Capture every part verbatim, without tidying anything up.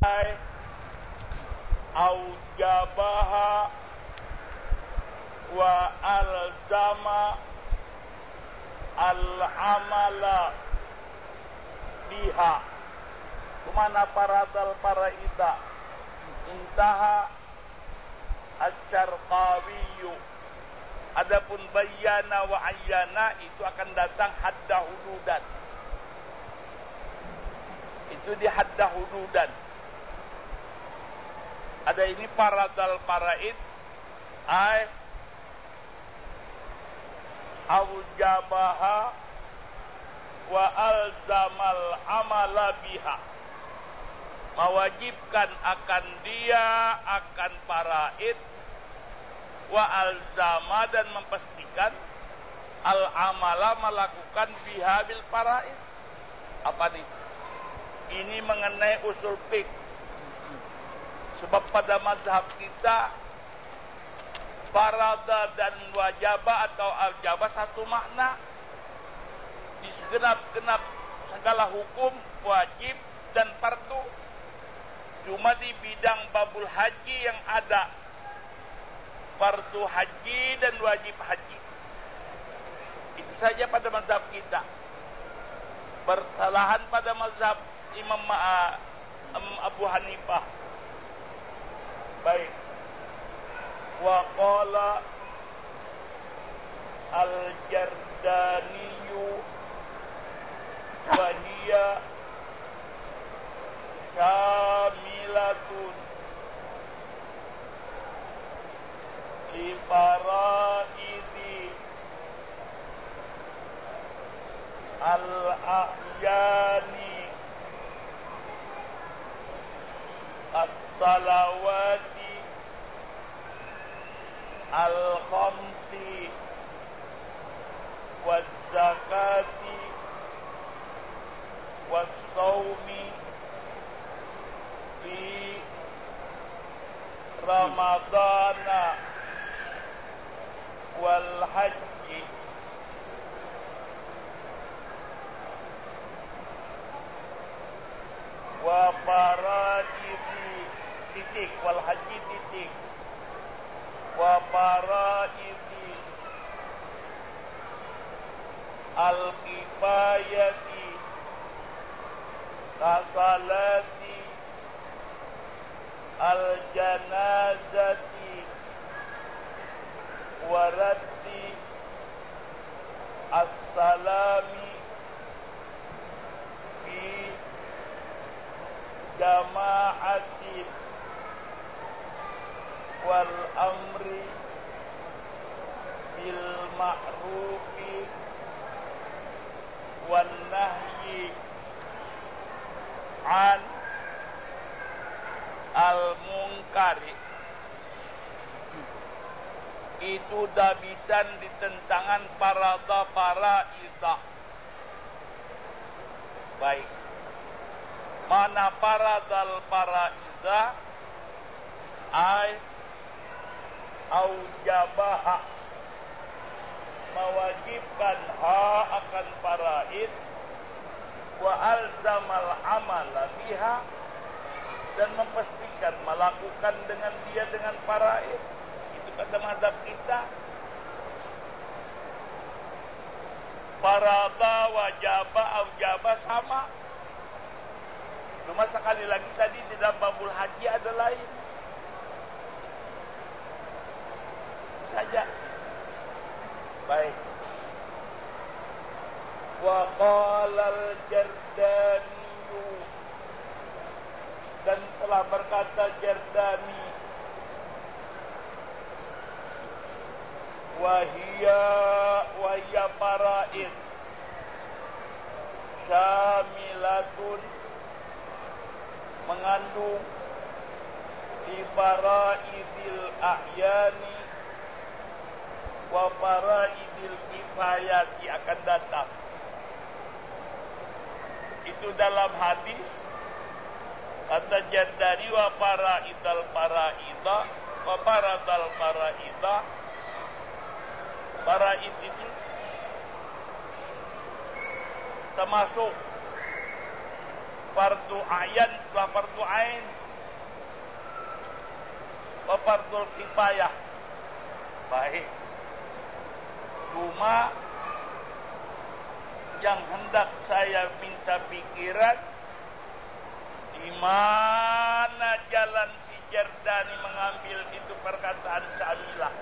aujabaha wa alzama al-amala biha. Kumana paradal paraida intaha asy-Syarqawiyyu. Adapun bayyana wa ayyana itu akan datang hadda hududan. Itu di hadda hududan. Ada ini paradal paraid ay aujabaha wa alzamal amala biha. Mewajibkan akan dia akan paraid wa alzama dan memastikan al-amala melakukan biha bil paraid. Apa nih? Ini mengenai usul fiqh. Sebab pada mazhab kita farada dan wajaba atau aljaba satu makna. Di segenap-genap segala hukum wajib dan fardu. Cuma di bidang babul haji yang ada fardu haji dan wajib haji. Itu saja pada mazhab kita. Bersalahan pada mazhab Imam Abu Hanifah. Baik. Wa qala al-Jardaniyu wa hiya kamilatun li faraidi al-a'yani as-salawati al-khamsi waz-zakati was-sawmi fi ramadana wal haji. Wa faraidi titik wal haji titik wa faraidi al kifayati kasalati al janazati waraddi as-salami fi jama'ati wal amri bil ma'rufi wan nahyi an al munkari. Itu dabitan di tentangan parada para idah. Baik. Mana paradal paraida ay aujabaha mewajibkan ha akan paraid wa alzamal amala biha dan memastikan melakukan dengan dia dengan paraid. Itu kata mazhab kita. Parada wajaba aujaba sama. Cuma sekali lagi tadi di dalam babul haji ada lain. Saja. Baik. Wa qala al-Jardani dan telah berkata Jardani wa hiya wa hiya paraid syamilatun mengandung di faraidil a'yani wa faraidil kifayati akan datang. Itu dalam hadis kata Jardani wa faraidal faraida wa faradal faraida. Faraid itu termasuk fardu ayan setelah fardu ain, wa fardul kifayah. Baik. Cuma yang hendak saya minta pikiran, di mana jalan si Jardani mengambil itu perkataan Syamilah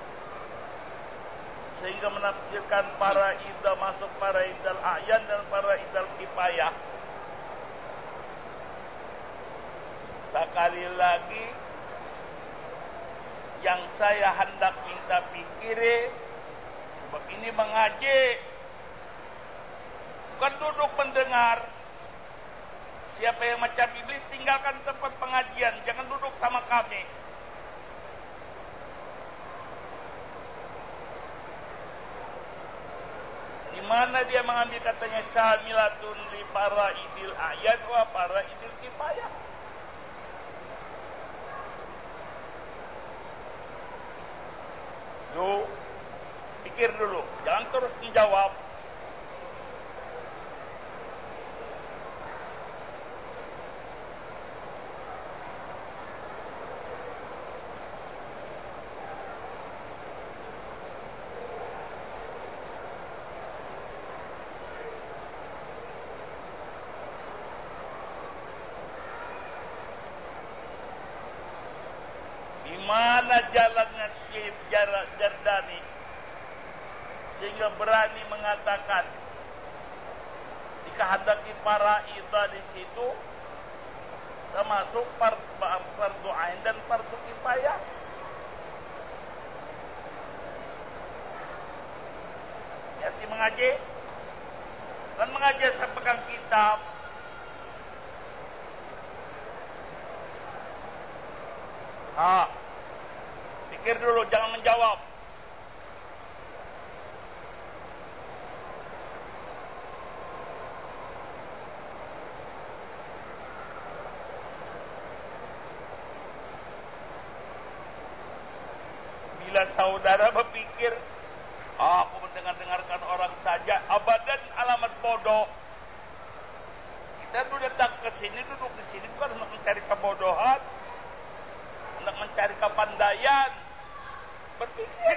sehingga menafsirkan para ida masuk para idal ayan dan para idal kifayah. Sekali lagi, yang saya hendak minta pikir, begini mengaji, bukan duduk mendengar. Siapa yang macam iblis, tinggalkan tempat pengajian, jangan duduk sama kami. Di mana dia mengambil katanya syamilatun li para idil ayat wa para idil kifayah. Yo, pikir dulu, jangan terus menjawab. Mana jalannya Syekh Jardani sehingga berani mengatakan dikehendaki para ida di situ termasuk fardu ain dan fardu kifayah. Hati mengaji, kan mengaji saya pegang kitab. Ah. Pikir dulu, jangan menjawab. Bila saudara berpikir, ah, aku mendengar-dengarkan orang saja, abadan alamat bodoh. Kita dulu datang ke sini, duduk di sini bukan untuk mencari kebodohan, untuk mencari kepandaian. Berpikir.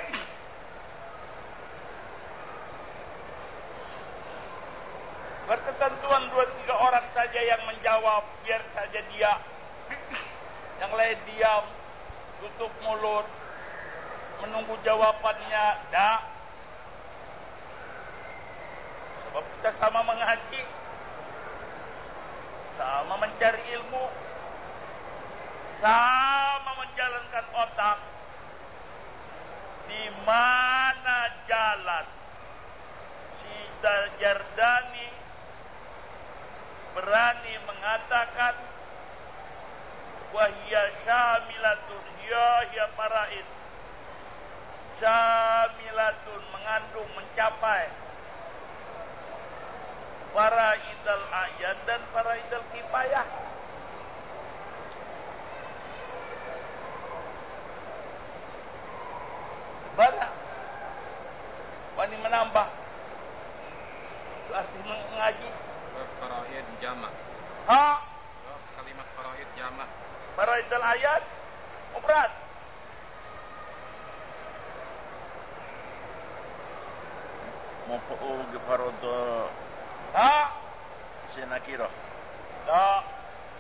Berketentuan dua tiga orang saja yang menjawab, biar saja dia. Yang lain diam, tutup mulut, menunggu jawabannya. Dah. Sebab kita sama mengaji, sama mencari ilmu, sama menjalankan otak. Di mana jalan si Jardani berani mengatakan wahya syamilatun, ya ya paraid, syamilatun mengandung, mencapai para idal ayat dan para idal kifayah. Banyak wani menambah itu arti mengaji faraid jama'. Ha? Kalimat faraid jama'. Faraid al ayat mufrad. Maf'ul bi farad Ha? sinakira. La.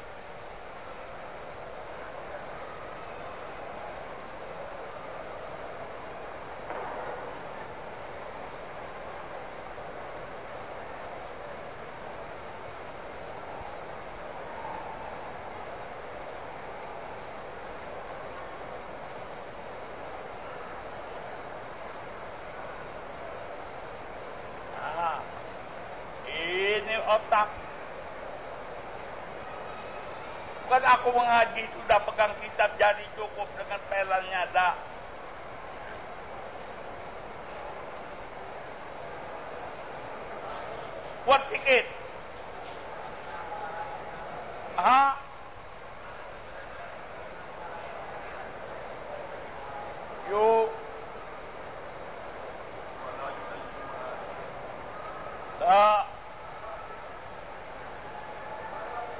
Otak. Bukan aku mengaji sudah pegang kitab jadi cukup dengan pelannya dah. Buat sikit. Ha? Yuk. Tak.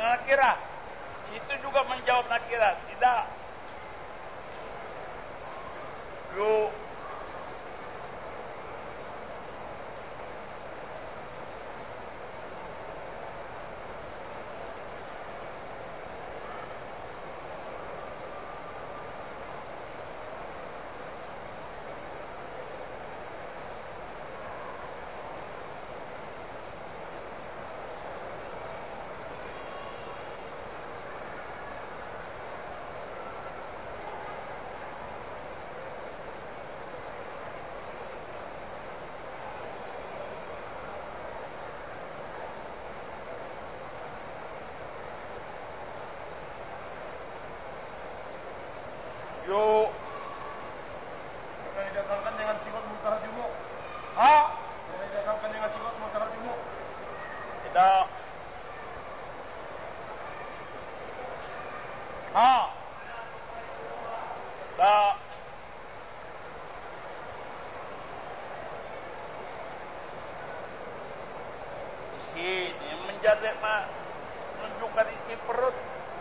nakirah. Itu juga menjawab nakirah. Tidak. Yuk. Yuk. Jika didasarkan dengan sifat mutara jumu. Ha? Jika didasarkan dengan sifat mutara jumu. Tidak. Ha? Tak. Di sini menjadi mah menunjukkan isi perut.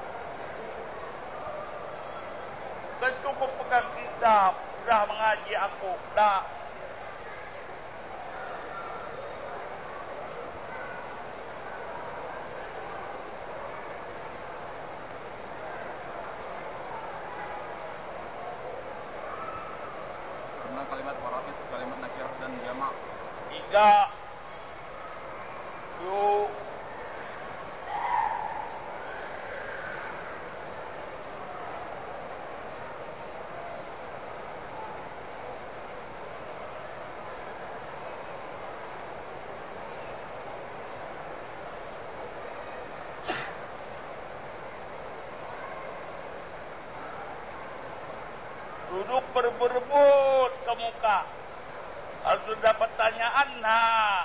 Kan cukup pegang kitab, sudah mengaji aku. Tak. Karena kalimat faraid, kalimat nakirah dan jamak. Tiga. Yuk. Duduk berebut ke muka. Kalau sudah pertanyaan, nah.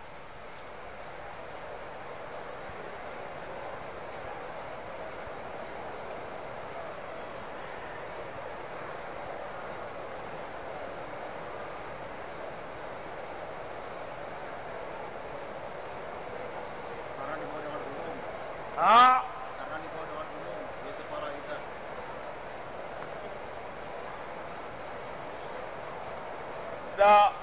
Karena dibawa dengan umum. Ha? Karena dibawa dengan umum. Yaitu faraidah. Tidak.